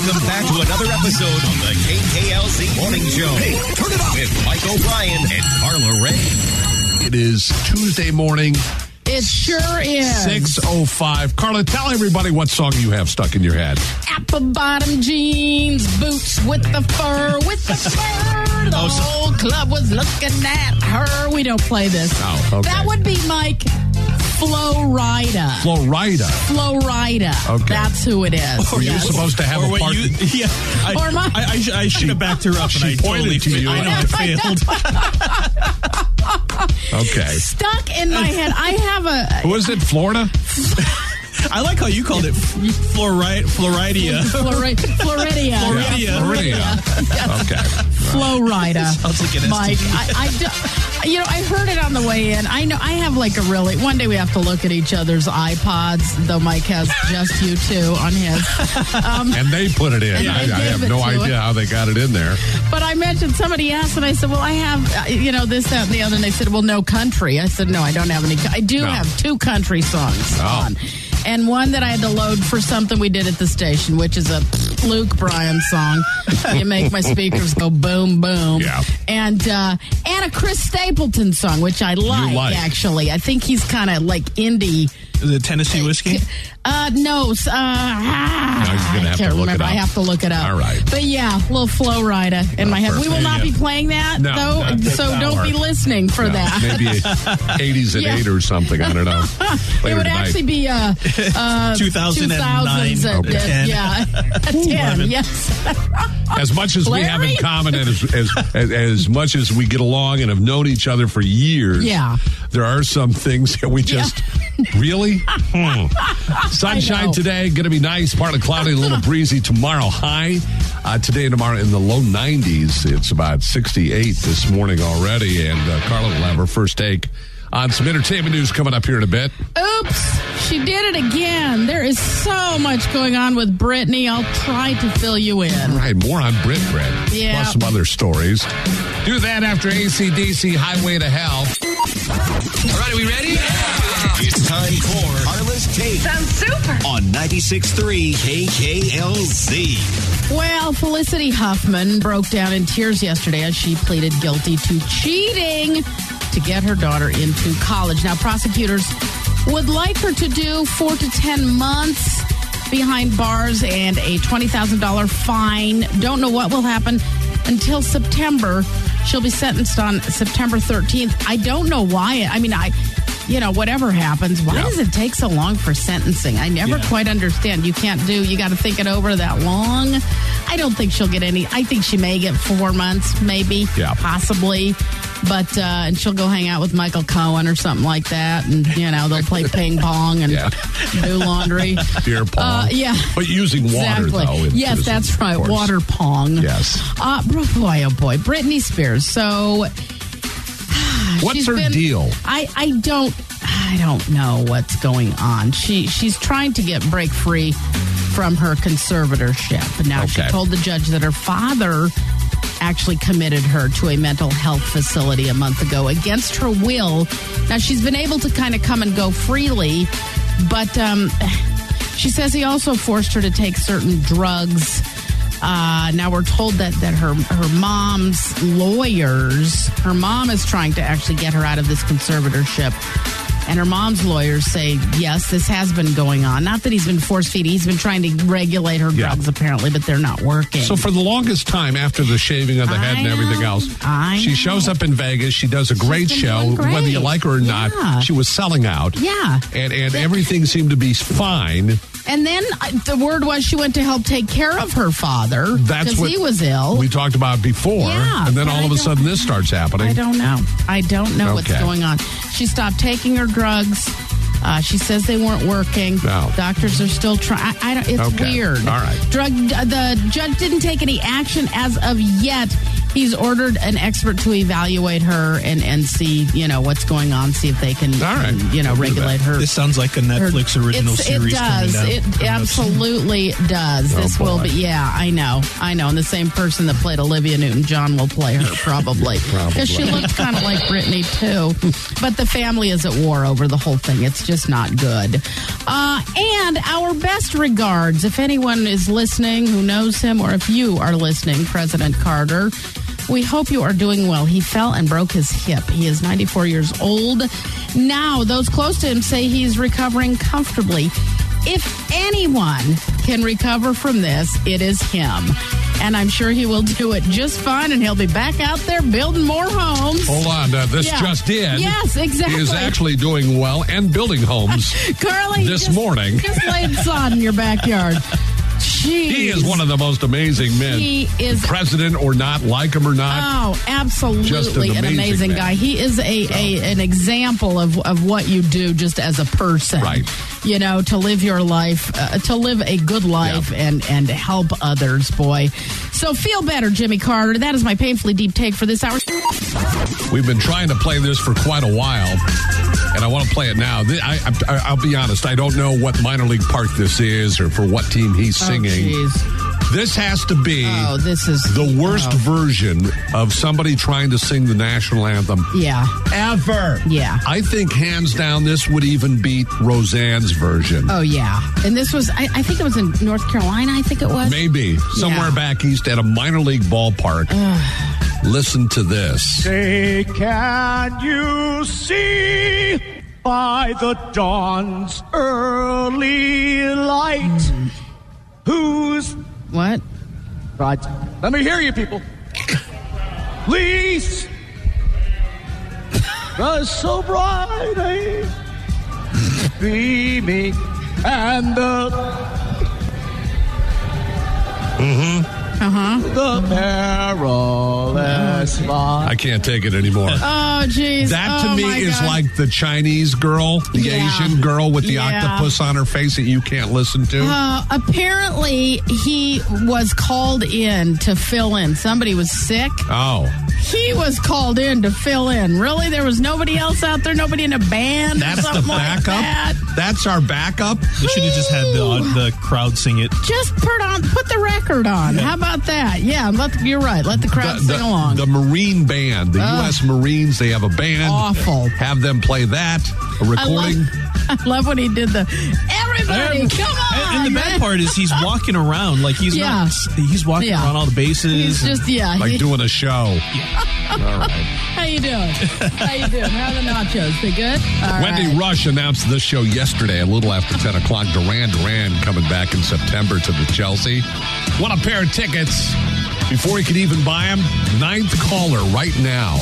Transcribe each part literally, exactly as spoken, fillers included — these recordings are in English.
Welcome back to another episode of the K K L Z Morning Show. Hey, turn it up with Mike O'Brien and Carla Ray. It is Tuesday morning. It sure is. six oh five. Carla, tell everybody what song you have stuck in your head. Apple bottom jeans, boots with the fur, with the fur. The whole club was looking at her. We don't play this. Oh, okay. That would be Mike. Flo Rida. Flo Rida. Flo Rida. Okay. That's who it is. Were you yes. supposed to have or a part? You, yeah. I, or my, I, I, sh- I should have backed her up, she and I totally pointed to you. I know I failed. Okay. Stuck in my head. I have a... Who is it, Florida? I like how you called it Florida. Floridia. Flori- Floridia. Floridia. Yeah, Floridia. Yes. Okay. Flo Rida. Sounds like an Mike, S T D. I, I do, you know, I heard it on the way in. I know I have like a really, one day we have to look at each other's iPods, though Mike has just you two on his. Um, And they put it in. And I, they I gave have it no to idea it. how they got it in there. but I mentioned, somebody asked, and I said, well, I have, uh, you know, this, that, and the other. And they said, well, no country. I said, no, I don't have any. I do No. have two country songs Oh. on. And one that I had to load for something we did at the station, which is a Luke Bryan song. You make my speakers go boom, boom. Yeah. And uh, and a Chris Stapleton song, which I like, like. actually. I think he's kind of like indie. Is it Tennessee whiskey? Uh, no. Uh, ah, Now you're gonna I have to can't look it remember. up. I have to look it up. All right. But yeah, little Flo Rida in Oh, my head. We perfect. will not Yeah. be playing that, No, though, not this so don't hour. be listening for No, that. maybe eighties and Yeah. eight or something. I don't know. It Later would tonight. actually be uh, uh, two thousand nine. two thousands, uh, Okay. uh, yeah, ten, yes. As much as we have in Larry? common, and as, as, as, as much as we get along and have known each other for years, Yeah. there are some things that we just really. Hmm. Sunshine know. today, going to be nice, partly cloudy, a little breezy tomorrow. High uh, today and tomorrow in the low nineties. It's about sixty-eight this morning already, and uh, Carla will have her first take on some entertainment news coming up here in a bit. Oops, she did it again. There is so much going on with Britney. I'll try to fill you in. All right, more on Brit Brit, Yeah. plus some other stories. Do that after A C D C Highway to Hell. All right, are we ready? Yeah. It's time for Carla's Take. Sounds super. On ninety-six point three K K L Z. Well, Felicity Huffman broke down in tears yesterday as she pleaded guilty to cheating to get her daughter into college. Now, prosecutors would like her to do four to ten months behind bars and a twenty thousand dollars fine. Don't know what will happen until September. She'll be sentenced on September thirteenth. I don't know why. I mean, I... You know, whatever happens, why Yeah. does it take so long for sentencing? I never Yeah. quite understand. You can't do, you got to think it over that long. I don't think she'll get any. I think she may get four months, maybe, Yeah. possibly. But, uh, and she'll go hang out with Michael Cohen or something like that. And, you know, they'll play ping pong and Yeah. do laundry. Beer pong. Uh, yeah. But using water, Exactly. though. in Yes, prison, that's of right. course. Water pong. Yes. Uh, boy, oh boy. Britney Spears. So, What's she's her been- deal? I, I don't I don't know what's going on. She she's trying to get break free from her conservatorship. Now she Okay. told the judge that her father actually committed her to a mental health facility a month ago against her will. Now she's been able to kind of come and go freely, but um, she says he also forced her to take certain drugs. Uh, now we're told that, that her her mom's lawyers, her mom is trying to actually get her out of this conservatorship. And her mom's lawyers say, yes, this has been going on. Not that he's been force feeding. He's been trying to regulate her Yeah. drugs, apparently, but they're not working. So for the longest time, after the shaving of the head I and everything know. else, I she know. shows up in Vegas. She does a great been show, doing great. whether you like her or not. Yeah. She was selling out. Yeah. And, and everything seemed to be fine. And then uh, the word was she went to help take care of her father That's because what he was ill. we talked about before. Yeah, and then but all I of a don't- sudden this starts happening. I don't know. I don't know what's Okay. going on. She stopped taking her drugs. Uh, she says they weren't working. No. Doctors are still trying. I, I don't. It's Okay. weird. All right. Drug. The judge didn't take any action as of yet. he's ordered an expert to evaluate her and, and see, you know, what's going on, see if they can, All right. you know, regulate her. This sounds like a Netflix her, original it's, series. It does. Coming It coming absolutely does. Oh, This will boy. be, yeah, I know. I know. And the same person that played Olivia Newton-John will play her, probably. Because she looked kind of like Britney, too. But the family is at war over the whole thing. It's just not good. Uh, and our best regards, if anyone is listening who knows him, or if you are listening, President Carter, we hope you are doing well. He fell and broke his hip. He is ninety-four years old. Now, those close to him say he's recovering comfortably. If anyone can recover from this, it is him. And I'm sure he will do it just fine, and he'll be back out there building more homes. Hold on. Uh, this Yeah. just in. Yes, exactly. He is actually doing well and building homes. Carly, this just, morning. Just laid sod in your backyard. Jeez. He is one of the most amazing men. He is- President or not, like him or not. Oh, absolutely Just an an amazing amazing man. guy. He is a, a an example of, of what you do just as a person. Right. You know, to live your life, uh, to live a good life Yep. and, and help others, boy. So feel better, Jimmy Carter. That is my painfully deep take for this hour. We've been trying to play this for quite a while, and I want to play it now. Th- I, I, I'll be honest, I don't know what minor league park this is or for what team he's singing. Oh, jeez. This has to be Oh, this is the worst oh. version of somebody trying to sing the national anthem Yeah. ever. Yeah. I think hands down this would even beat Roseanne's version. Oh, yeah. And this was, I, I think it was in North Carolina, I think it was. Maybe somewhere Yeah. back east at a minor league ballpark. Listen to this. Say, can you see by the dawn's early light whose... What? Right. Let me hear you, people. Please. Was so bright, eh? Beaming, and the... Uh-huh. The perilous light. I can't take it anymore. Oh, jeez. That to Oh, me my is God. like the Chinese girl, the Yeah. Asian girl with the Yeah. octopus on her face that you can't listen to. Uh, apparently, he was called in to fill in. Somebody was sick. oh, He was called in to fill in. Really? There was nobody else out there? Nobody in a band that's or the something like backup? that? That's our backup? They should have just had the the crowd sing it. Just put on, put the record on. How about that? Yeah, let, you're right. Let the crowd The, sing the- along. the Marine band, the U S Marines, they have a band. Awful. Have them play that, a I recording. love, I love when he did the, everybody, And- come on. And, and the bad man." part is he's walking around like he's Yeah. not. He's walking Yeah. around all the bases. He's just, yeah. Like he- doing a show. All right. How you doing? How you doing? How are the nachos? They good? All Wendy right. Rush announced this show yesterday, a little after ten o'clock. Duran Duran coming back in September to the Chelsea. Want a pair of tickets before he could even buy them? Ninth caller right now.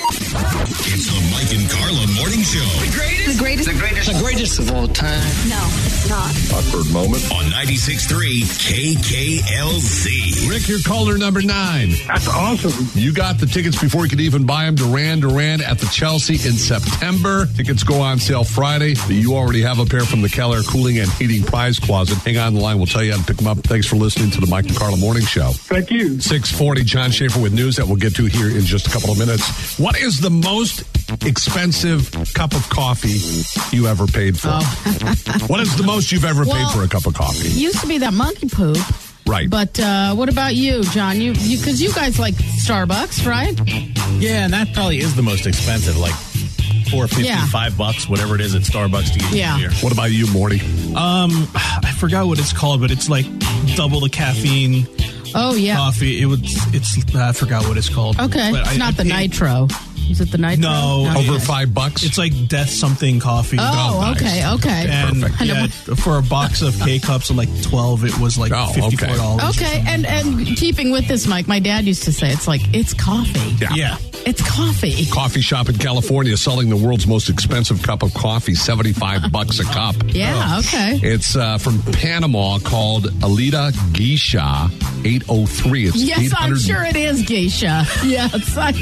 It's the Mike and Carla Morning Show. The greatest. The greatest. The greatest of all time. No, it's not. Awkward moment. On ninety-six point three K K L Z. Rick, you're caller number nine. That's awesome. You got the tickets before you could even buy them. Duran Duran at the Chelsea in September. Tickets go on sale Friday, but you already have a pair from the Keller Cooling and Heating Prize Closet. Hang on the line. We'll tell you how to pick them up. Thanks for listening to the Mike and Carla Morning Show. Thank you. six forty, John Schaefer with news that we'll get to here in just a couple of minutes. What is the most expensive cup of coffee you ever paid for? What is the most you've ever Well, paid for a cup of coffee? Used to be that monkey poop. Right. But uh, what about you, John? You, you, because you guys like Starbucks, right? Yeah, and that probably is the most expensive, like four fifty, Yeah. five bucks, whatever it is at Starbucks to get Yeah. a beer. What about you, Morty? Um, I forgot what it's called, but it's like double the caffeine Oh yeah. coffee. It was. It's. I forgot what it's called. Okay, But it's I- not I the paid- nitro. Is it the nitro? No. No. Over five bucks? It's like death something coffee. Oh, nice. okay, okay. And Perfect. yeah, for a box of K cups of like twelve, it was like Oh, fifty-four dollars. Okay, and and keeping with this, Mike, my dad used to say it's like it's coffee. Yeah. Yeah. It's coffee. Coffee shop in California selling the world's most expensive cup of coffee, seventy-five bucks a cup. Yeah. Okay. It's uh, from Panama called Alita Geisha eight oh three. It's Yes, I'm sure it is geisha. Yes, I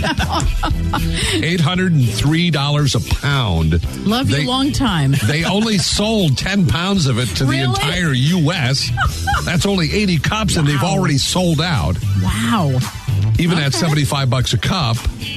know. eight hundred three dollars a pound. Love They- you long time. They only sold ten pounds of it to Really? the entire U S That's only eighty cups, and they've Wow. already sold out. Wow. even at Okay. seventy-five bucks a cup.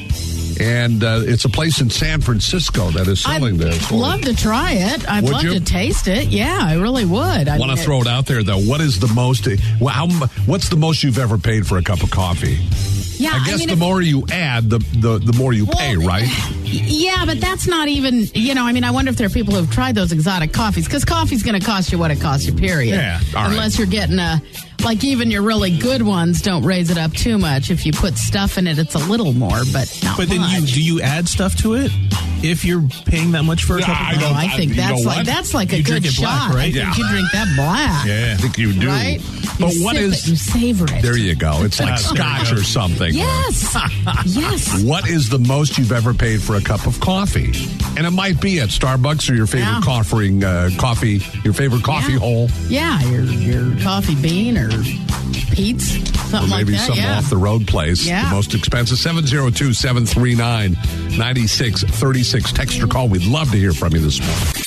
And uh, it's a place in San Francisco that is selling I'd this. love to try it. I'd Would love you? to taste it. Yeah, I really would. I Want mean, to throw it out there, though. What is the most, well, how, mu- what's the most you've ever paid for a cup of coffee? Yeah, I guess mean, the if- more you add, the, the, the more you pay, Well, right? Yeah, but that's not even, you know, I mean, I wonder if there are people who have tried those exotic coffees, because coffee's going to cost you what it costs you, period. Yeah, all right. Unless you're getting a, like even your really good ones don't raise it up too much. If you put stuff in it, it's a little more, but not But then you much. do you add stuff to it if you're paying that much for a Yeah, cup of I coffee? Oh, don't- I think you know that's like what? that's like a You good drink it black, shot. right? I think Yeah. you drink that black. Yeah, I think you do. Right? But you what sip is- it, you savor it. There you go. It's like There you scotch go. or something. Yes. yes. What is the most you've ever paid for a cup of coffee? And it might be at Starbucks or your favorite Yeah. coffee, uh, coffee, your favorite coffee Yeah. hole, Yeah, your your coffee bean or Pete's, something or maybe like that. some yeah. off the road place. Yeah. The most expensive. seven zero two, seven three nine, nine six three six. Text or call. We'd love to hear from you this morning.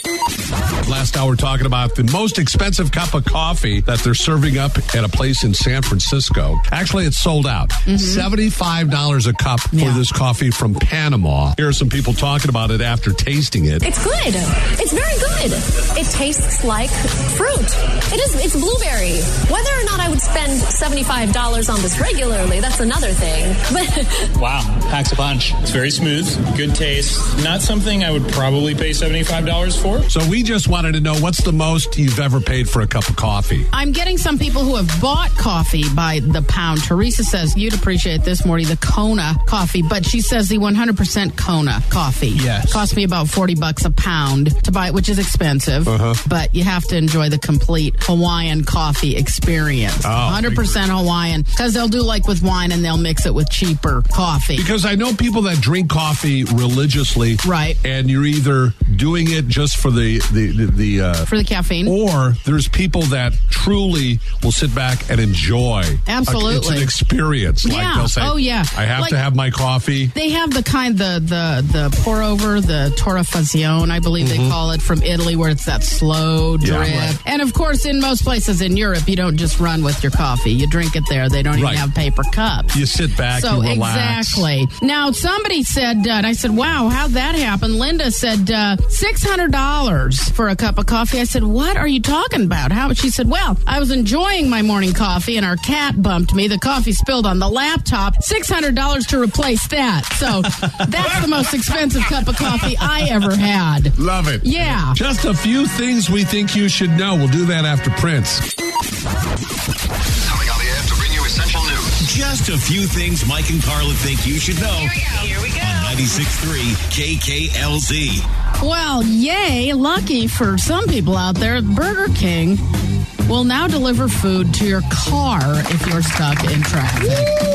Last hour talking about the most expensive cup of coffee that they're serving up at a place in San Francisco. Actually, it's sold out. seventy-five dollars a cup for Yeah. this coffee from Panama. Here are some people talking about it after tasting it. It's good. It's very good. It tastes like fruit. It is. It's blueberry. Whether or not I would spend seventy-five dollars on this regularly, that's another thing. But Wow, packs a punch. It's very smooth, good taste. Not something I would probably pay seventy-five dollars for. So we just wanted to know, what's the most you've ever paid for a cup of coffee? I'm getting some people who have bought coffee by the pound. Teresa says you'd appreciate this, Morty, the Kona coffee, but she says the one hundred percent Kona coffee. Yes. Cost me about forty bucks a pound to buy it, which is expensive, Uh-huh. but you have to enjoy the complete Hawaiian coffee experience. Oh, one hundred percent Hawaiian, because they'll do like with wine and they'll mix it with cheaper coffee. Because I know people that drink coffee religiously. Right. And you're either doing it just for the, the, the, the uh, For the caffeine. or there's people that truly will sit back and enjoy. Absolutely. It's an experience. Like Yeah. they'll say, Oh, yeah. I have Like- to have my coffee. They have the kind, the the the pour over, the torrefazione, I believe they call it, from Italy, where it's that slow Mm-hmm. Yeah, drip. right. And of course, in most places in Europe, you don't just run with your coffee. You drink it there. They don't even Right. have paper cups. You sit back, So you relax. exactly. Now, somebody said, uh, and I said, wow, how'd that happen? Linda said, uh, six hundred dollars for a cup of coffee. I said, what are you talking about? How? She said, well, I was enjoying my morning coffee and our cat bumped me. The coffee spilled on the laptop. six hundred dollars to replace that. So that's the most expensive cup of coffee I ever had. Love it. Yeah. Just a few things we think you should know. We'll do that after Prince. Coming on the air to bring you essential news. Just a few things Mike and Carla think you should know. Here we go. Here we go. On ninety-six point three K K L Z. Well, yay, lucky for some people out there, Burger King will now deliver food to your car if you're stuck in traffic.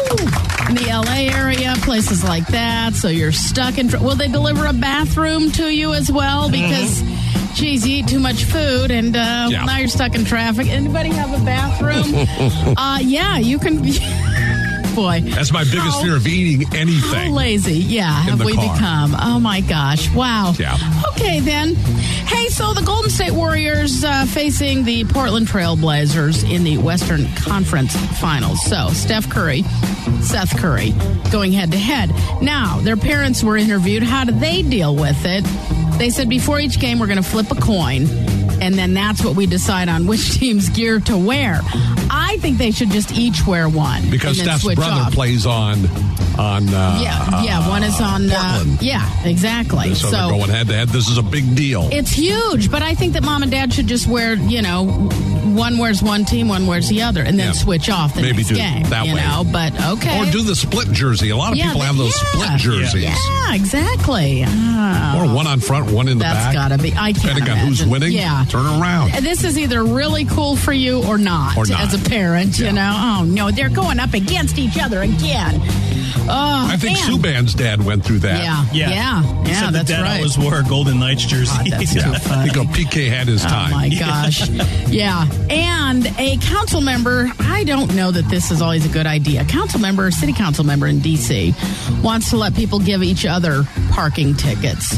In the L A area, places like that, so you're stuck in... Tra- will they deliver a bathroom to you as well? Because, geez, you eat too much food, and uh, Yeah. now you're stuck in traffic. Anybody have a bathroom? uh, yeah, you can... Boy. That's my biggest How- fear of eating How anything. lazy, yeah, In have the we car. become? Oh my gosh, wow. Yeah. Okay then. Hey, so the Golden State Warriors uh, facing the Portland Trail Blazers in the Western Conference Finals. So Steph Curry, Seth Curry, going head to head. Now, their parents were interviewed. How did they deal with it? They said before each game we're going to flip a coin, and then that's what we decide on which team's gear to wear. I think they should just each wear one. Because and then Steph's switch brother off. plays on on uh, Yeah, yeah. One is on. Uh, Portland. yeah, exactly. So, So, they're going head to head. This is a big deal. it's huge, but I think that mom and dad should just wear. You know, one wears one team, one wears the other, and then Yeah. switch off the Maybe next do it game. that you way. know, but okay. Or do the split jersey. A lot of Yeah, people the- have those yeah. split jerseys. Yeah, exactly. Oh, Or one on front, one in the that's back. gotta be. I can't Depending on imagine. who's winning, Yeah. turn around. This is either really cool for you or not, Or not. as a parent. Yeah. You know, oh no, they're going up against each other again. Oh, I think man. Subban's dad went through that. Yeah, yeah, yeah. He said that's the dad right. always wore a Golden Knights jersey. God, that's Yeah. too funny. I think P K had his time. Oh my gosh. Yeah. And a council member, I don't know that this is always a good idea. A council member, city council member in D C wants to let people give each other parking tickets.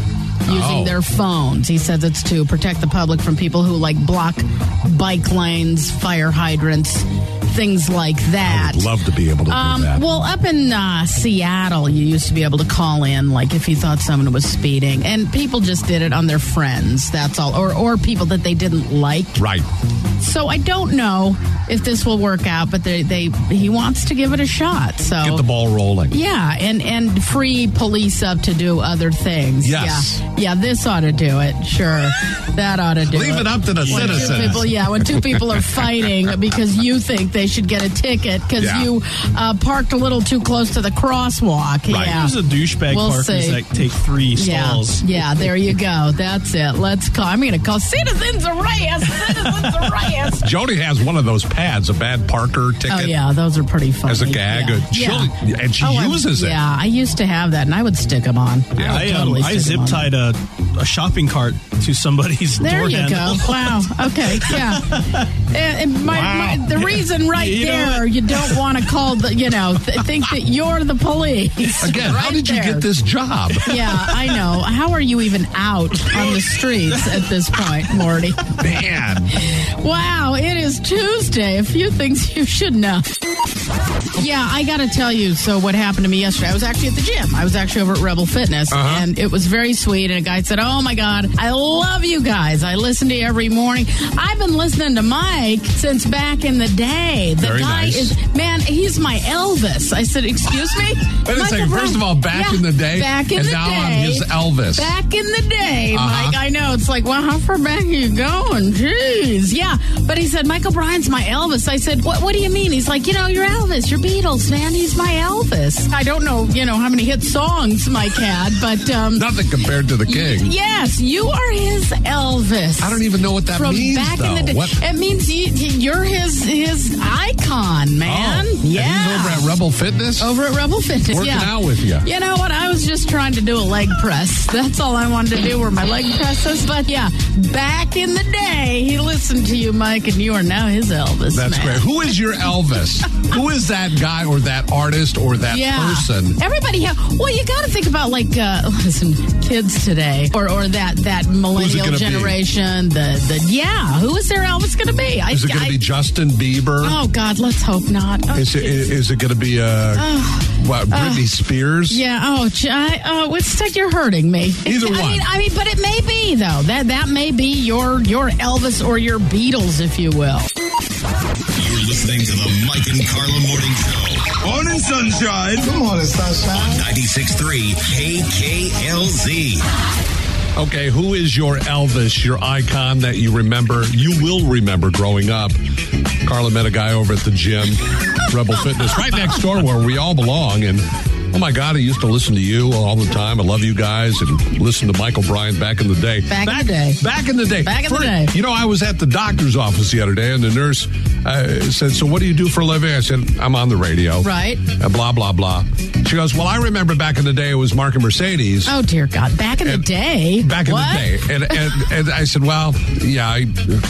using Oh. their phones. He says it's to protect the public from people who like block bike lanes, fire hydrants, things like that. I would love to be able to do Um, that. well, up in uh, Seattle, you used to be able to call in, like if you thought someone was speeding, and people just did it on their friends. That's all, or or people that they didn't like. Right. So I don't know if this will work out, but they, they he wants to give it a shot. So Get the ball rolling. yeah, and and free police up to do other things. Yes. Yeah, yeah, this ought to do it. Sure, that ought to do it. Leave it up to the When two citizens. people, yeah, when two people are fighting because you think they should get a ticket because Yeah. you uh, parked a little too close to the crosswalk. Right. Yeah. There's a douchebag We'll parkers see. that take three Yeah, stalls. yeah, there you go. That's it. Let's call. I'm going to call Citizens Arrest. Citizens Arrest. Jody has one of those pads, a bad Parker ticket. Oh yeah, those are pretty funny. As a gag, yeah. uh, she'll- yeah. and she Oh, I- uses it. Yeah, I used to have that, and I would stick them on. Yeah. I, I, would um, totally I stick 'em zip on. tied a, a shopping cart to somebody's There door you handle. go. Wow. Okay. Yeah. And, and my, Wow. my, the reason right You know there, what? you don't want to call the, you know, th- think that you're the police. Again, how Right did you there. get this job? Yeah, I know. How are you even out on the streets at this point, Morty? Man. Wow, it is Tuesday. A few things you should know. Yeah, I got to tell you. So, what happened to me yesterday? I was actually at the gym. I was actually over at Rebel Fitness, Uh-huh. and it was very sweet. And a guy said, "Oh my God, I love you guys. I listen to you every morning. I've been listening to Mike since back in the day. The Very guy nice. is man. He's my Elvis." I said, "Excuse me." Wait a Michael second. Brown- First of all, back Yeah, in the day, back in and the now day, I'm his Elvis. Back in the day, Uh-huh. Mike. I know it's like, well, how far back are you going? Jeez, yeah. But he said Michael Bryan's my Elvis. I said, what? What do you mean? He's like, you know, you're Elvis, you're Beatles, man. He's my Elvis. I don't know, you know, how many hit songs Mike had, but um, Nothing compared to the king. yes, you are his Elvis. I don't even know what that From means, back though. in the day. What? It means you, you're his his icon, man. Oh, yeah. And he's over at Rebel Fitness? Over at Rebel Fitness, Working yeah. out with you. You know what? I was just trying to do a leg press. That's all I wanted to do were my leg presses. But yeah, back in the day, he listened to you, Mike, and you are now his Elvis. That's man. great. Who is your Elvis? Who is that guy or that artist or that Yeah. person? Everybody have. Well, you got to think about like uh, listen, kids today, or or that that millennial gonna be? generation. The the yeah, who is their Elvis going to be? I, Is it going I- to be Justin Bieber? Oh God, let's hope not. Oh, Is it, is it going to be uh, what, Britney Spears? Yeah. Oh, j- I, oh, it's like you're hurting me. Either I one. Mean, I mean, but it may be though. That that may be your your Elvis or your Beatles, if you will. You're listening to the Mike and Carla Morning Show. Morning, sunshine. Good morning, sunshine. ninety-six point three K K L Z. Okay, who is your Elvis, your icon that you remember, you will remember growing up? Carla met a guy over at the gym, Rebel Fitness, right next door where we all belong. And oh my God, I used to listen to you all the time. I love you guys and listen to Michael Bryan back in the day. Back in the day. Back in the day. Back in the For- day. You know, I was at the doctor's office the other day and the nurse uh, said, so what do you do for a living? I said, I'm on the radio. Right. And blah, blah, blah. She goes, well, I remember back in the day it was Mark and Mercedes. Oh dear God! Back in And- the day. Back in What? the day. And, and and I said, well, yeah. I,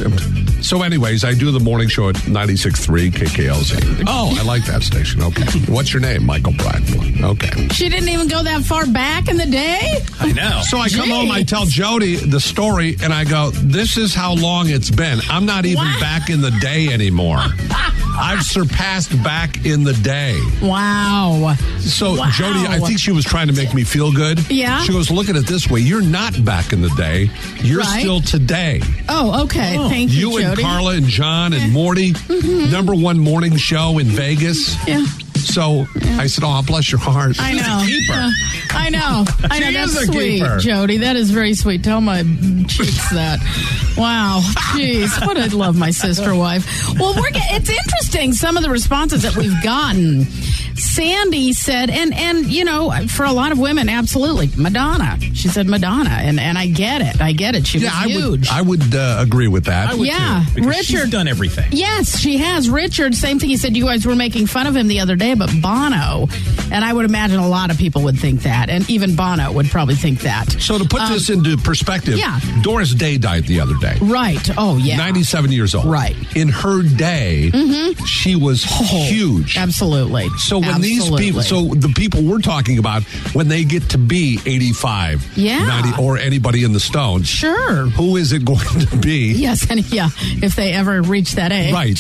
so anyways, I do the morning show at ninety-six point three K K L Z. Oh, I like that station. Okay. What's your name? Michael Bryan. Okay. She didn't even go that far back in the day. I know. So I come Gee. home, I tell Jody the story, and I go, this is how long it's been. I'm not even Wow. back in the day anymore. I've surpassed back in the day. Wow. So, Wow. Jody, I think she was trying to make me feel good. Yeah. She goes, look at it this way. You're not back in the day. You're Right. still today. Oh, okay. Thank you, You and Jody. Carla and John and Morty, number one morning show in Vegas. Yeah. So I said, oh, bless your heart. I know. Uh, I know. I know. She That's is a sweet, keeper. Jody. That is very sweet. Tell my cheeks that. Wow. Jeez. What I love my sister wife. Well, we're get, it's interesting some of the responses that we've gotten. Sandy said, and and you know, for a lot of women, absolutely Madonna. She said Madonna, and and I get it. I get it. She yeah, was I huge. would, I would uh, agree with that. I would Yeah, too, because Richard- she's done everything. Yes, she has. Richard, same thing. He said you guys were making fun of him the other day, but Bono, and I would imagine a lot of people would think that, and even Bono would probably think that. So to put Um, this into perspective, yeah. Doris Day died the other day. Right. Oh, yeah. ninety-seven years old. Right. In her day, she was huge. Absolutely. So when Absolutely. these people, so the people we're talking about, when they get to be eighty-five, Yeah. ninety, or anybody in the Stones, Sure. who is it going to be? Yes, and yeah, if they ever reach that age. Right.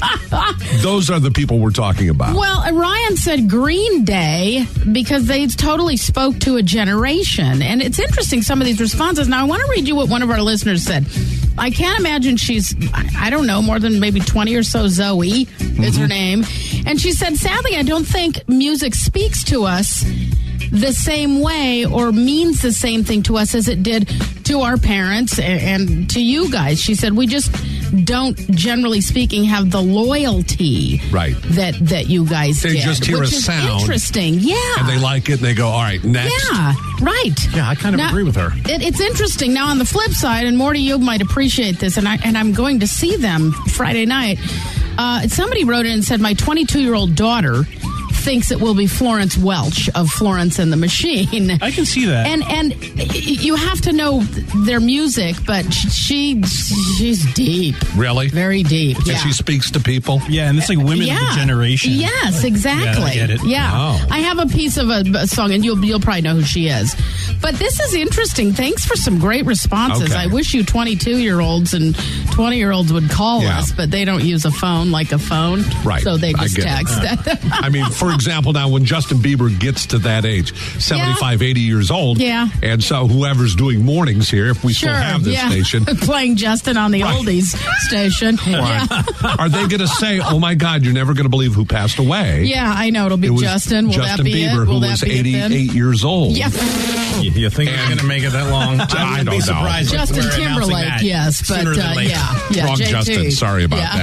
Those are the people we're talking about. Well, Ryan said Green Day because they totally spoke to a generation. And it's interesting, some of these responses. Now, I want to read you what one of our listeners said. I can't imagine she's, I don't know, more than maybe twenty or so. Zoe mm-hmm. is her name. And she said, sadly, I don't think music speaks to us the same way or means the same thing to us as it did to our parents and to you guys. She said, we just don't, generally speaking, have the loyalty right. that, that you guys they did. just hear which a is sound. Interesting, yeah. And they like it and they go, all right, next. Yeah, right. Yeah, I kind of now, agree with her. It, it's interesting. Now, on the flip side, and Morty, you might appreciate this, and, I, and I'm going to see them Friday night. Uh, somebody wrote in and said, my twenty-two-year-old daughter thinks it will be Florence Welch of Florence and the Machine. I can see that. And and you have to know their music, but she she's deep. Really? Very deep. And yeah. she speaks to people? Yeah, and it's like women yeah. of the generation. Yes, exactly. Yeah, I get it. Yeah. Wow. I have a piece of a, a song, and you'll you'll probably know who she is. But this is interesting. Thanks for some great responses. Okay. I wish you twenty-two-year-olds and twenty-year-olds would call Yeah. us, but they don't use a phone like a phone. Right. So they I just get text. it. I mean, for example, now when Justin Bieber gets to that age, seventy-five, eighty years old, Yeah. and so whoever's doing mornings here, if we Sure, still have this yeah. station, Playing Justin on the Right. oldies station. Yeah. are they going to say, oh my God, you're never going to believe who passed away? Yeah, I know. It'll be It was Justin. Will Justin that be Bieber, it? Will who that was be it then? eighty-eight years old. Yeah. You, you think it's going to make it that long? I I would don't be know. surprised. if Justin we're announcing Timberlake, that yes, but sooner than uh, later. yeah, yeah, Wrong J T. Justin. Sorry about Yeah.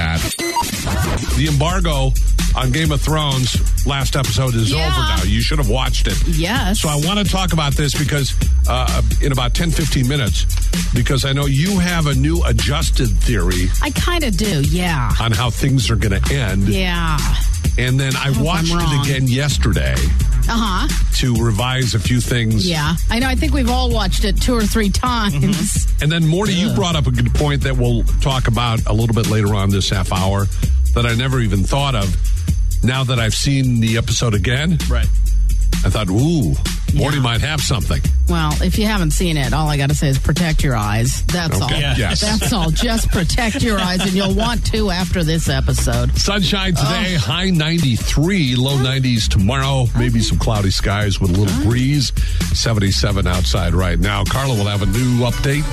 that. The embargo on Game of Thrones last episode is Yeah. over now. You should have watched it. Yes. So I want to talk about this because uh, in about ten, fifteen minutes, because I know you have a new adjusted theory I kind of do, yeah. on how things are going to end. Yeah. And then I if I'm watched wrong. it again yesterday Uh-huh. to revise a few things. Yeah. I know. I think we've all watched it two or three times. Mm-hmm. And then, Morty, you brought up a good point that we'll talk about a little bit later on this half hour that I never even thought of. Now that I've seen the episode again, Right. I thought, ooh, Morty Yeah. might have something. Well, if you haven't seen it, all I got to say is protect your eyes. That's all. Okay, Yeah. yes. That's all. Just protect your eyes, and you'll want to after this episode. Sunshine today, Oh. high ninety-three, low nineties tomorrow. Maybe some cloudy skies with a little breeze. seventy-seven outside right now. Carla will have a new update,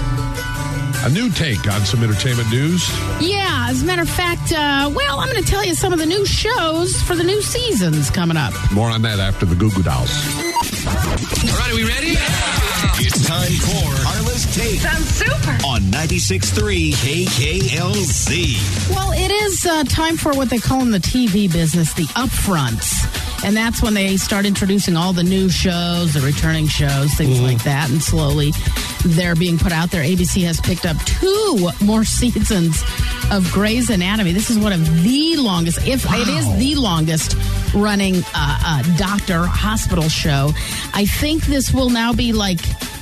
a new take on some entertainment news. Yeah, as a matter of fact, uh, well, I'm going to tell you some of the new shows for the new seasons coming up. More on that after the Goo Goo Dolls. All right, are we ready? It's time for Carla's Take. Sounds super. On ninety-six point three K K L Z. Well, it is uh, time for what they call in the T V business the upfronts. And that's when they start introducing all the new shows, the returning shows, things Mm-hmm. like that. And slowly they're being put out there. A B C has picked up two more seasons of Grey's Anatomy. This is one of the longest, if it is the longest running uh, uh, doctor hospital show. I think this will now be like,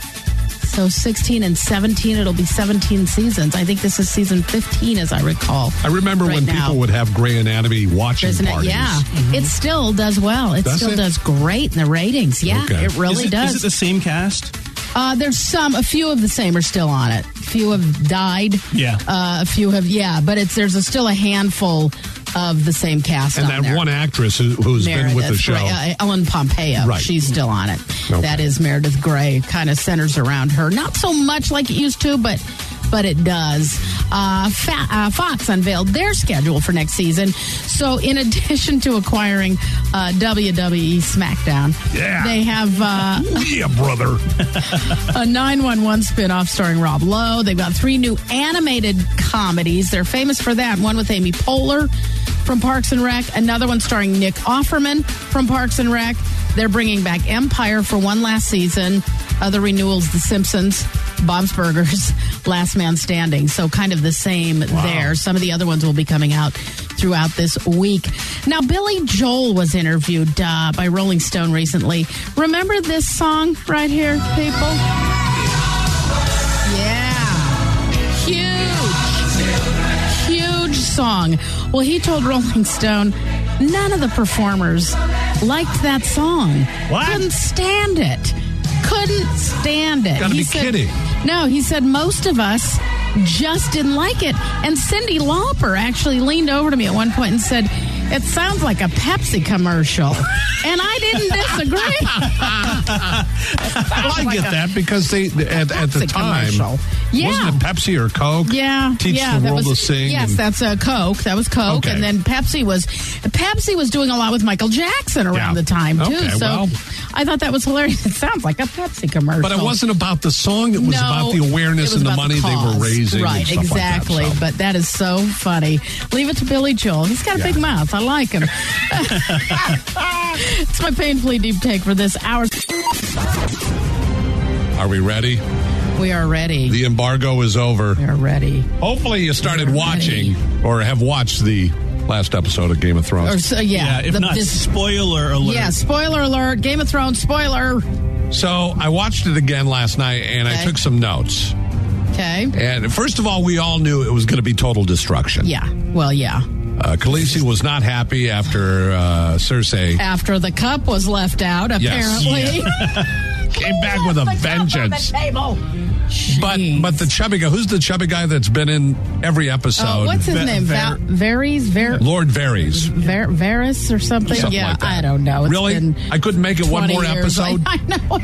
so sixteen and seventeen, it'll be seventeen seasons. I think this is season fifteen, as I recall. I remember right when now. people would have Grey Anatomy watching Isn't it? parties. Yeah. It still does well. It Does still it? does great in the ratings. Yeah, Okay. it really is it, does. Is it the same cast? Uh, there's some, a few of the same are still on it. A few have died. Yeah. Uh, a few have, yeah, but it's there's a, still a handful of the same cast And on that there. one actress who, who's been with the Meredith show. Grey, uh, Ellen Pompeo. Right. She's still on it. Okay. That is Meredith Grey. Kind of centers around her. Not so much like it used to, but but it does. Uh, Fa- uh, Fox unveiled their schedule for next season. So in addition to acquiring uh, W W E SmackDown, Yeah. they have uh, yeah, brother. a nine one one spinoff starring Rob Lowe. They've got three new animated comedies. They're famous for that. One with Amy Poehler from Parks and Rec. Another one starring Nick Offerman from Parks and Rec. They're bringing back Empire for one last season. Other renewals, The Simpsons, Bob's Burgers, Last Man Standing. So kind of the same there. Some of the other ones will be coming out throughout this week. Now, Billy Joel was interviewed uh, by Rolling Stone recently. Remember this song right here, people? Yeah. Huge. Huge song. Well, he told Rolling Stone none of the performers liked that song. What? Couldn't stand it. Couldn't stand it. Gotta He be said- kidding. No, he said most of us just didn't like it. And Cyndi Lauper actually leaned over to me at one point and said, it sounds like a Pepsi commercial. And I didn't disagree. Well, I like get a- that because they at, at the Pepsi time commercial. Yeah. wasn't it Pepsi or Coke? Yeah, Teach yeah, the that world was, to sing. Yes, and- that's uh, Coke. That was Coke, Okay. and then Pepsi was Pepsi was doing a lot with Michael Jackson around Yeah. the time too. Okay, so well. I thought that was hilarious. It sounds like a Pepsi commercial, But it wasn't about the song. It was No, about the awareness it was and the about money they were cause. raising. Right, and stuff exactly. Like that, so. But that is so funny. Leave it to Billy Joel. He's got a Yeah. big mouth. I like him. It's my painfully deep take for this hour. Are we ready? We are ready. The embargo is over. We are ready. Hopefully you started We're watching or have watched the last episode of Game of Thrones. Or so, yeah. Yeah, if the- not, this- spoiler alert. yeah, spoiler alert. Game of Thrones spoiler. So I watched it again last night and I Okay. took some notes. Okay. And first of all, we all knew it was going to be total destruction. Yeah. Well, yeah. Uh, Khaleesi was not happy after uh, Cersei After the cup was left out, Yes. apparently. came back with a vengeance. But but the chubby guy, who's the chubby guy that's been in every episode? Oh, what's his Ver- name? Ver- Va- Varys? Ver- Lord Varys. Ver- Varys or something? Something yeah, like that. I don't know. It's Really? been I couldn't make it one twenty more years. episode? I,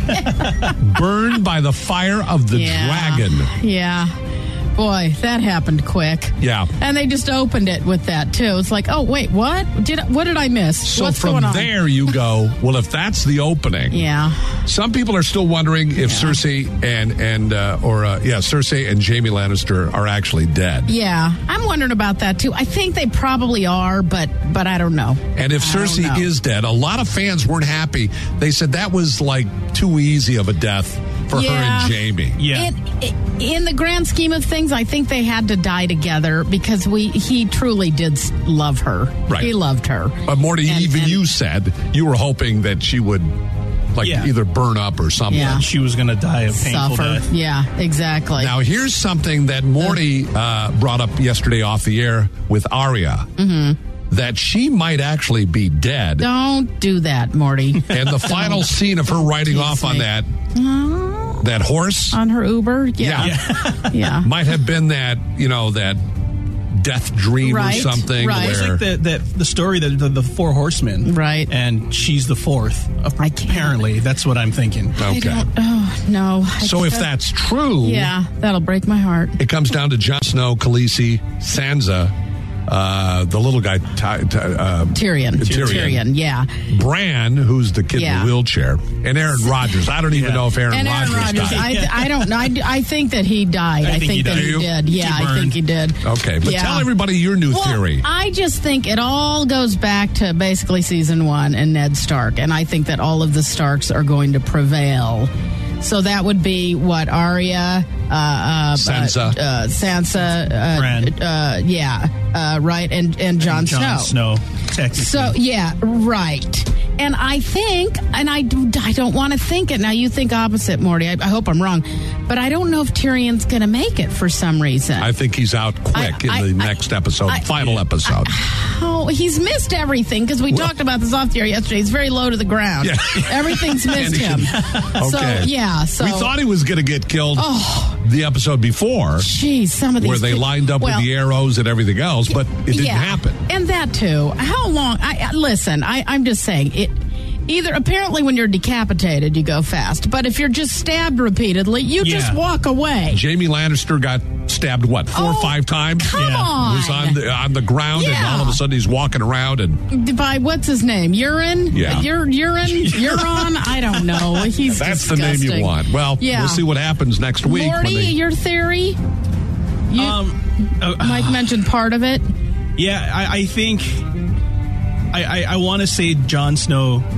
I know. Burned by the fire of the Yeah. dragon. Yeah. Boy, that happened quick. Yeah. And they just opened it with that too. It's like, oh wait, what did what did I miss? So What's from going on? there you go, well, if that's the opening. Yeah. Some people are still wondering if Cersei and, and uh, or, uh, yeah, Cersei and Jaime Lannister are actually dead. Yeah. I'm wondering about that too. I think they probably are, but but I don't know. And if I don't Cersei know. is dead, a lot of fans weren't happy. They said that was like too easy of a death for Yeah. her and Jaime. Yeah. It, it, in the grand scheme of things, I think they had to die together because we he truly did s- love her. Right. He loved her. But Morty, And- even and- you said you were hoping that she would like Yeah. either burn up or something. Yeah. She was going to die a painful Suffer. death. Yeah, exactly. Now, here's something that Morty uh, brought up yesterday off the air with Arya. Mm-hmm. That she might actually be dead. Don't do that, Morty. And the final scene of her riding off on me. that that horse On her Uber? Yeah. Yeah. Yeah. might have been that, you know, that death dream Right, or something. right. It's Where, like the, the, the story that the, the four horsemen. Right. And she's the fourth. I can't. Apparently, that's what I'm thinking. I okay. don't- oh, no. I So think if that- that's true, Yeah, that'll break my heart. it comes down to Jon Snow, Khaleesi, Sansa, uh, the little guy, Ty, Ty, uh, Tyrion. Tyrion. Tyrion, yeah. Bran, who's the kid in Yeah. the wheelchair, and Aaron Rodgers. I don't even Yeah. know if Aaron And Aaron Rodgers Rodgers, died. I, I don't know. I, I think that he died. I, I think he that died. he Do you? did. Yeah, He I think burned. he did. Okay, but Yeah. tell everybody your new Well, theory. I just think it all goes back to basically season one and Ned Stark, and I think that all of the Starks are going to prevail. So that would be what Arya, uh, uh, Sansa. uh, uh, Sansa, uh, Bran. uh, yeah, uh, right, and and Jon Jon Snow. Snow, technically. So yeah, right. And I think, and I, do, I don't want to think it. Now you think opposite, Morty. I, I hope I'm wrong, but I don't know if Tyrion's going to make it for some reason. I think he's out quick I- in the I- next episode, I- final episode. Oh, he's missed everything because we Well- talked about this off the air yesterday. He's very low to the ground. Yeah. Everything's missed And him. he- So Okay. yeah, so we thought he was going to get killed Oh. the episode before, geez, some of these where they ki- lined up well, with the arrows and everything else, but it didn't yeah, happen. And that too. How long? I, I listen. I, I'm just saying it. Either apparently when you're decapitated, you go fast, but if you're just stabbed repeatedly, you just Yeah. walk away. Jamie Lannister got stabbed what four or Oh, five times. come yeah. on. Was on the on the ground, and Yeah. all of a sudden he's walking around, and By what's his name? Urine? Yeah. Ur- urine? Uron? I don't know. He's that's the name disgusting. you want. Well, Yeah. we'll see what happens next week. Morty, when they, your theory? You, um, uh, Mike mentioned part of it. yeah, I, I think I, I, I want to say Jon Snow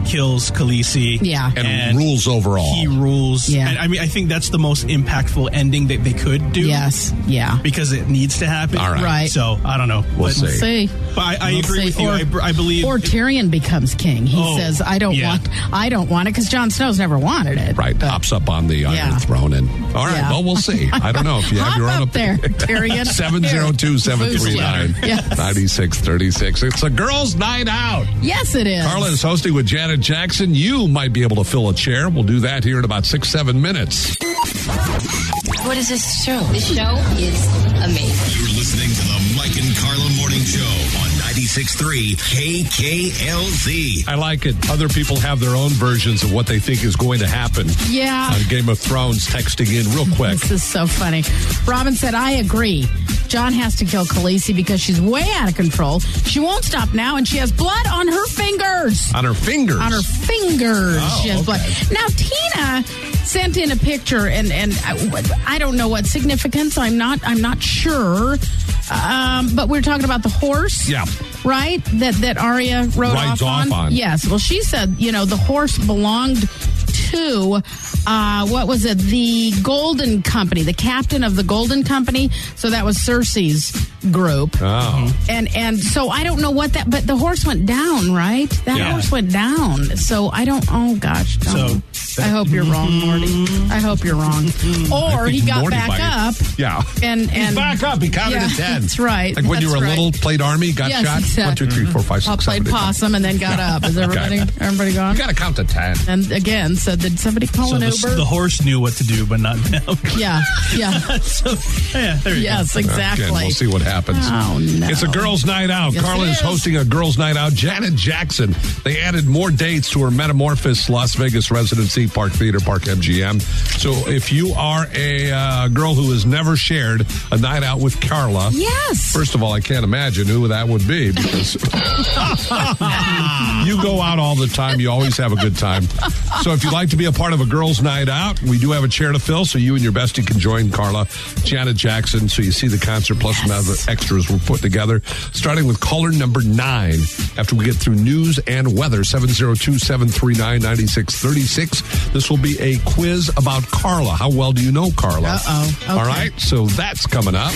kills Khaleesi. Yeah. And, And rules overall. He rules. Yeah. And I mean, I think that's the most impactful ending that they could do. Yes. Yeah. Because it needs to happen. All right. Right. So, I don't know. We'll But- see. See. But I, I We'll agree see. with you. Or- I, br- I believe. Or Tyrion becomes king. He Oh, says, "I don't yeah. want, I don't want it," because Jon Snow's never wanted it. Right, But- hops up on the Iron Yeah. Throne. And all right, Yeah. well, we'll see. I don't know if you have Hop your own up there, Tyrion. seven oh two, seven three nine, Yes. nine six three six. It's a girls' night out. Yes, it is. Carla is hosting with Janet Jackson. You might be able to fill a chair. We'll do that here in about six, seven minutes. What is this show? This show is amazing. You're listening to the Mike and Carla Morning Show on ninety-six point three K K L Z. I like it. Other people have their own versions of what they think is going to happen. Yeah. On Game of Thrones, texting in real quick. This is so funny. Robin said, "I agree. John has to kill Khaleesi because she's way out of control. She won't stop now, and she has blood on her fingers. On her fingers? On her fingers. Oh, she has okay. blood. Now, Tina sent in a picture, and and I, I don't know what significance. I'm not. I'm not sure. Um, but we're talking about the horse. Yeah. Right? That that Arya rode Rides off, off on. on. Yes. Well, she said, you know, the horse belonged to, uh, what was it? The Golden Company, the captain of the Golden Company. So that was Cersei's group. Oh. And and so I don't know what that, but the horse went down, right? That Yeah. horse went down. So I don't, oh gosh. Don't. So- I hope you're wrong, Morty. I hope you're wrong. Or I he think got Morty back might- up. Yeah. And, and He's back up. He counted yeah, to ten. That's right. Like when you That's were right. little, played Army, got Yes, shot. exactly. One, two, three, four, five, I six, played seven, eight, possum and then got Yeah. up. Is everybody Okay. everybody gone? You got to count to ten. And again, said, did somebody call So an the, Uber? the horse knew what to do, but not them. yeah, yeah. so, yeah, there you Yes, go. exactly. Again, we'll see what happens. Oh, no. It's a girls' night out. Yes, Carla it is is. hosting a girls' night out. Janet Jackson. They added more dates to her Metamorphosis Las Vegas residency, Park Theater, Park M G M. So if you are a uh, girl who has never shared a night out with Carla, Yes. first of all, I can't imagine who that would be because you go out all the time. You always have a good time. So if you'd like to be a part of a girls' night out, we do have a chair to fill, so you and your bestie can join Carla, Janet Jackson, so you see the concert plus some other extras we're put together, starting with caller number nine after we get through news and weather, seven oh two, seven three nine, nine six three six. This will be a quiz about Carla. How well do you know Carla? Uh-oh. Okay. All right, so that's coming up.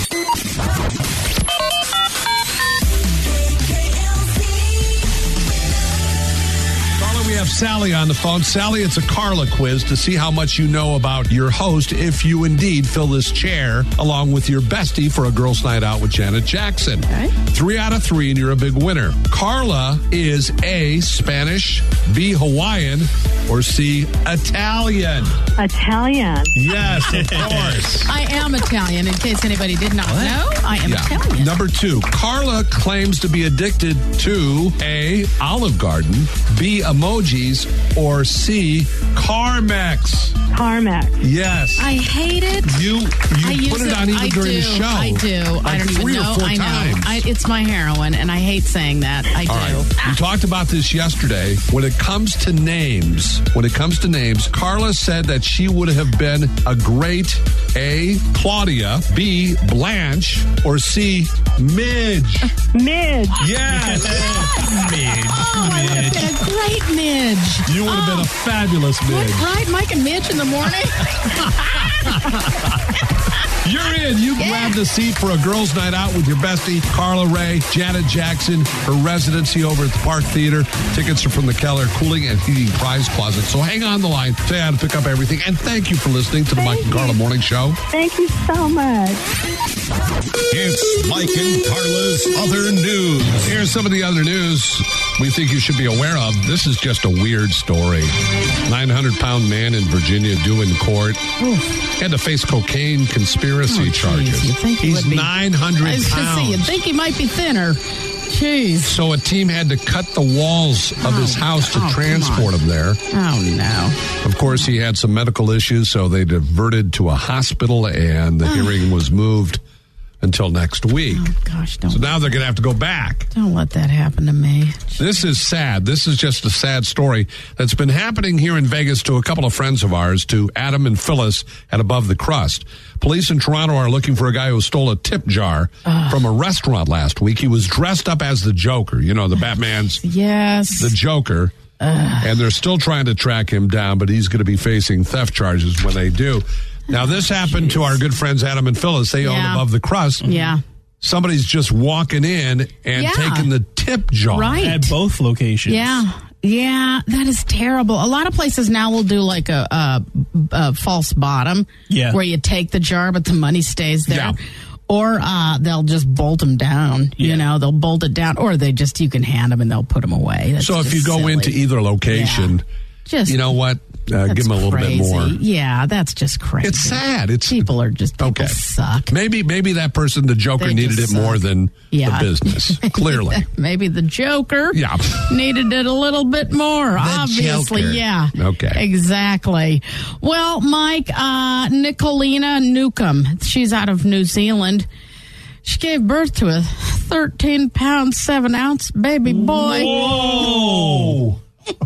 Carla, we have Sally on the phone. Sally, it's a Carla quiz to see how much you know about your host if you indeed fill this chair along with your bestie for a girls' night out with Janet Jackson. Okay. Three out of three, and you're a big winner. Carla is A, Spanish, B, Hawaiian, or C, Italian. Italian. Yes, of course. I am Italian, in case anybody did not know. I am Italian. Number two, Carla claims to be addicted to A, Olive Garden, B, emojis, or C, Carmex. Carmex. Yes. I hate it. You you I put use it on even I during do. the show. I do. Like I don't even three know. or four I know. times. I, it's my heroin, and I hate saying that. I All do. right. We talked about this yesterday. When it comes to names, when it comes to names, Carla said that she would have been a great A, Claudia, B, Blanche, or C, Midge. Midge. Yes. Midge. Oh, I would have been a great Midge. You would have been a fabulous What, Midge. right, Mike and Midge in the morning? You're in. You grabbed a seat for a girls' night out with your bestie, Carla Ray, Janet Jackson, her residency over at the Park Theater. Tickets are from the Keller Cooling and Heating Prize Closet. So hang on the line. Say how to pick up everything. And thank you for listening to the Mike and Carla Morning Show. Thank you so much. It's Mike and Carla's Other News. Here's some of the other news we think you should be aware of. This is just a weird story. nine hundred pound man in Virginia due in court. Had to face cocaine conspiracy Oh, geez, charges. you'd think he He's would be- nine hundred I was going to say, you'd pounds. think he might be thinner. Jeez. So a team had to cut the walls of his Oh, house to oh, come transport on. him there. Oh, no. Of course, he had some medical issues, so they diverted to a hospital, and the hearing was moved until next week. Oh, gosh, don't, So now they're going to have to go back. don't let that happen to me. This is sad. This is just a sad story that's been happening here in Vegas to a couple of friends of ours, to Adam and Phyllis at Above the Crust. Police in Toronto are looking for a guy who stole a tip jar from a restaurant last week. He was dressed up as the Joker, you know, the Batman's Yes. the Joker. Ugh. And they're still trying to track him down, but he's going to be facing theft charges when they do. Now, this happened Jeez. to our good friends Adam and Phyllis. They own Yeah. Above the Crust. Yeah. Somebody's just walking in and Yeah. taking the tip jar. Right. At both locations. Yeah. Yeah, that is terrible. A lot of places now will do like a, a, a false bottom, Yeah. where you take the jar, but the money stays there. Yeah. Or uh, they'll just bolt them down. Yeah. You know, they'll bolt it down, or they just you can hand them and they'll put them away. That's So if just you go silly. into either location, Yeah. Just you know what? Uh, that's give them a little crazy. bit more. Yeah, that's just crazy. It's sad. It's People are just people okay. suck. Maybe maybe that person, the Joker, They needed it just more suck. than Yeah. the business. Clearly. Maybe the Joker Yeah. needed it a little bit more, obviously. Joker. Yeah. Okay. Exactly. Well, Mike, uh, Nicolina Newcomb, she's out of New Zealand. She gave birth to a thirteen pound, seven ounce baby boy. Whoa.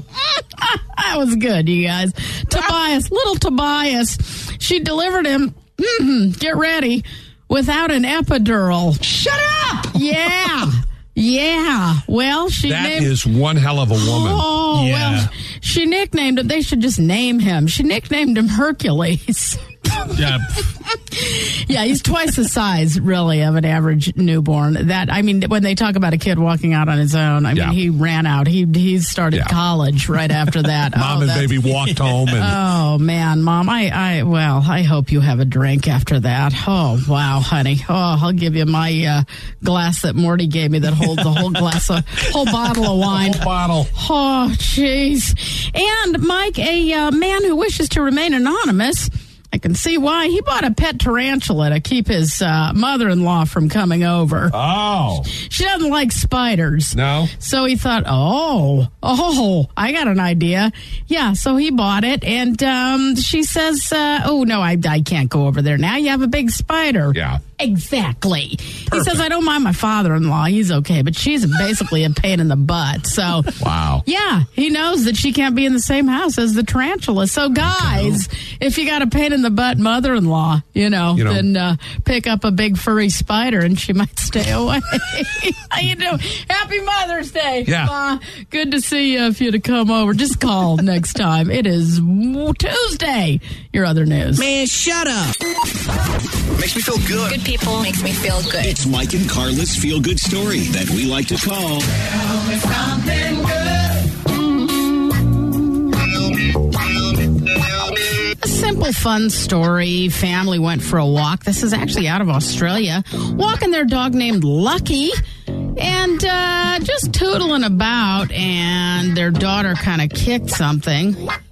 That was good, you guys. Tobias, little Tobias. She delivered him, mm, get ready, without an epidural. Shut up! Yeah. Yeah. Well, she That named... is one hell of a woman. Oh, Yeah. well, she nicknamed him. They should just name him. She nicknamed him Hercules. Yeah. Yeah, he's twice the size, really, of an average newborn. That I mean, when they talk about a kid walking out on his own, I Yeah. mean, he ran out. He he started Yeah. college right after that. Mom Oh, and that's- baby walked home and Oh man, Mom, I, I, well, I hope you have a drink after that. Oh wow, honey. Oh, I'll give you my uh, glass that Morty gave me that holds a whole glass of, whole bottle of wine. whole bottle. Oh, jeez. And Mike, a uh, man who wishes to remain anonymous. I can see why. He bought a pet tarantula to keep his uh, mother-in-law from coming over. Oh. She doesn't like spiders. No? So he thought, oh, oh, I got an idea. Yeah, so he bought it, and um, she says, uh, oh, no, I, I can't go over there now. You have a big spider. Yeah. Exactly. He says, I don't mind my father-in-law. He's okay, but she's basically a pain in the butt. So, Wow. yeah, he knows that she can't be in the same house as the tarantula. So, guys, if you got a pain in the butt mother-in-law, you know, You know. then uh, pick up a big furry spider and she might stay away. How you doing? Happy Mother's Day. Yeah. Ma. Good to see you if you'd have come over. Just call next time. It is Tuesday. Your other news. Man, shut up. Makes me feel good. Good people makes me feel good. It's Mike and Carla's feel good story that we like to call A simple, fun story. Family went for a walk. This is actually out of Australia. Walking their dog named Lucky and uh, just tootling about, and their daughter kind of kicked something.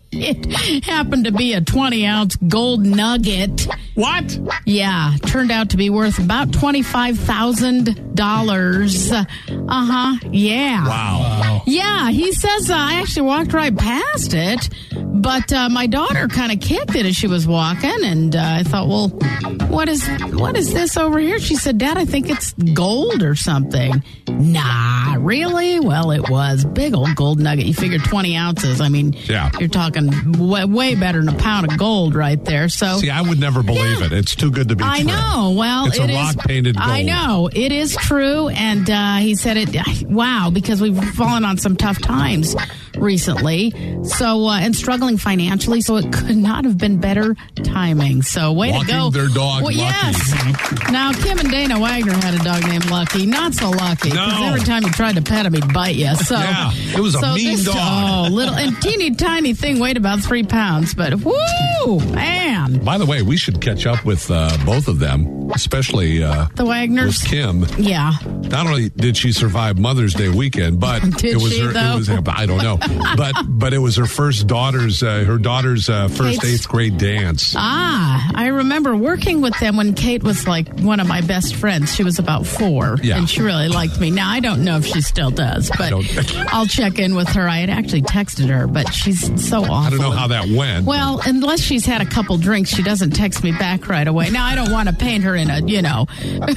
It happened to be a twenty ounce gold nugget. What? Yeah, turned out to be worth about twenty-five thousand dollars. Uh huh. Yeah. Wow. Yeah, he says uh, I actually walked right past it, but uh, my daughter kind of kicked it as she was walking, and uh, I thought, well, what is what is this over here? She said, Dad, I think it's gold or something. Nah, really? Well, it was. Big old gold nugget. You figure twenty ounces. I mean, Yeah. you're talking way, way better than a pound of gold right there. So See, I would never believe Yeah. it. It's too good to be I true. know. Well, It's it a is- rock painted gold. I know. It is true. And uh, he said it, wow, because we've fallen on some tough times recently. So, uh, and struggling financially. So it could not have been better timing. So, way Walking to go. their dog, well, Lucky. Yes. Now, Kim and Dana Wagner had a dog named Lucky. Not so lucky. Because No. every time you tried to pet him, he'd bite you. So, Yeah, it was a so mean this- dog. Oh, little, and teeny tiny thing weighed about three pounds. But, whoo, man. By the way, we should catch up with uh, both of them, especially uh, The Wagners. with Kim. Yeah. Not only did she survive Mother's Day weekend, but Did it was she, her. though? It was I don't know, but but it was her first daughter's uh, her daughter's uh, first Kate's- eighth grade dance. Ah, I remember working with them when Kate was like one of my best friends. She was about four, Yeah. and she really liked me. Now, I don't know if she still does, but don't- I'll check in with her. I had actually texted her, but she's so awful. I don't know how that went. Well, unless she's had a couple drinks, she doesn't text me back right away. Now, I don't want to paint her in a, you know,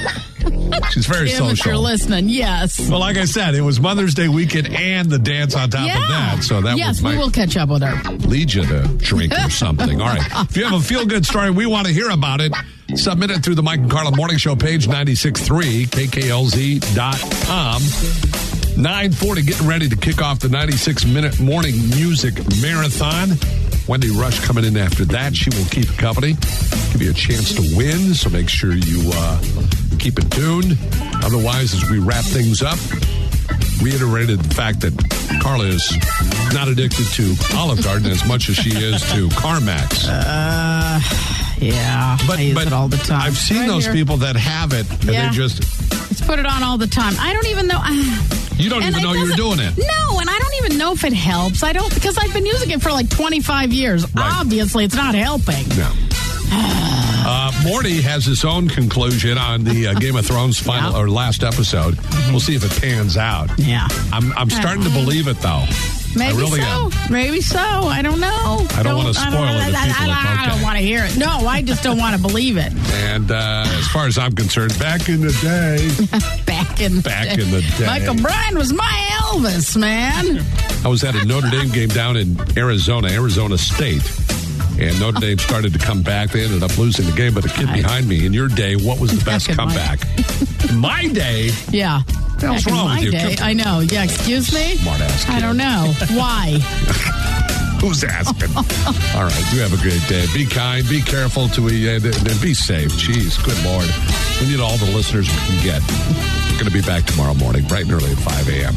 she's very Kim, if you're social. listening, yes. Well, like I said, it was Mother's Day weekend and the dance on top Yeah. of that. So that yes, was my we will catch up with her. lead you to drink or something. All right. If you have a feel good story, we want to hear about it. Submit it through the Mike and Carla Morning Show page, ninety-six point three, K K L Z dot com. nine forty, getting ready to kick off the ninety-six minute morning music marathon. Wendy Rush coming in after that. She will keep company, give you a chance to win, so make sure you uh, keep it tuned. Otherwise, as we wrap things up, reiterated the fact that Carla is not addicted to Olive Garden as much as she is to CarMax. Uh, yeah, but, I use but it all the time. I've seen Right those here. people that have it, and Yeah. they just... Let's put it on all the time. I don't even know. Uh, You don't and even it know you're doesn't- doing it. No, and I don't even know if it helps. I don't, because I've been using it for like twenty-five years. Right. Obviously, it's not helping. No. Uh, Morty has his own conclusion on the uh, Game of Thrones final Yeah. or last episode. Mm-hmm. We'll see if it pans out. Yeah. I'm I'm starting to believe it though. Maybe I really so. am. Maybe so. I don't know. I don't wanna I spoil it if I, people I, are I okay. don't want to hear it. No, I just don't want to believe it. And uh, as far as I'm concerned, back in the day, Back in Back the in the day. Michael Bryan was my Elvis, man. I was at a Notre Dame game down in Arizona, Arizona State. And Notre Dame started to come back. They ended up losing the game, but a kid behind me, in your day, what was the best Back in my- comeback? In my day, Yeah. the hell's Back in wrong with my you? day, I know. Yeah, excuse me? Smart-ass kid. I don't know. Why? Who's asking? All right, you have a great day. Be kind, be careful, to e- and, and be safe. Jeez, good Lord. We need all the listeners we can get. We're going to be back tomorrow morning, bright and early at five a.m.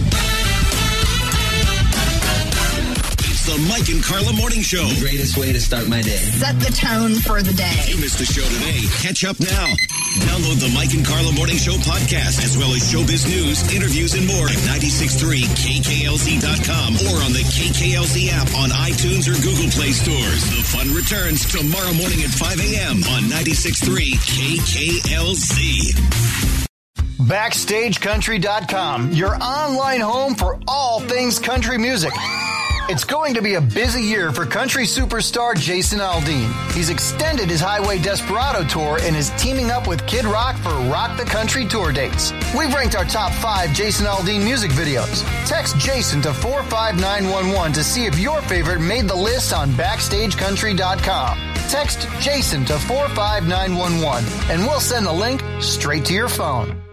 It's the Mike and Carla Morning Show. The greatest way to start my day. Set the tone for the day. If you missed the show today, catch up now. Download the Mike and Carla Morning Show podcast, as well as showbiz news, interviews, and more at nine six three K K L Z dot com or on the K K L Z app on iTunes or Google Play stores. The fun returns tomorrow morning at five a.m. on ninety-six point three K K L Z. Backstage Country dot com, your online home for all things country music. It's going to be a busy year for country superstar Jason Aldean. He's extended his Highway Desperado tour and is teaming up with Kid Rock for Rock the Country tour dates. We've ranked our top five Jason Aldean music videos. Text Jason to four five nine one one to see if your favorite made the list on Backstage Country dot com. Text Jason to four five nine one one and we'll send the link straight to your phone.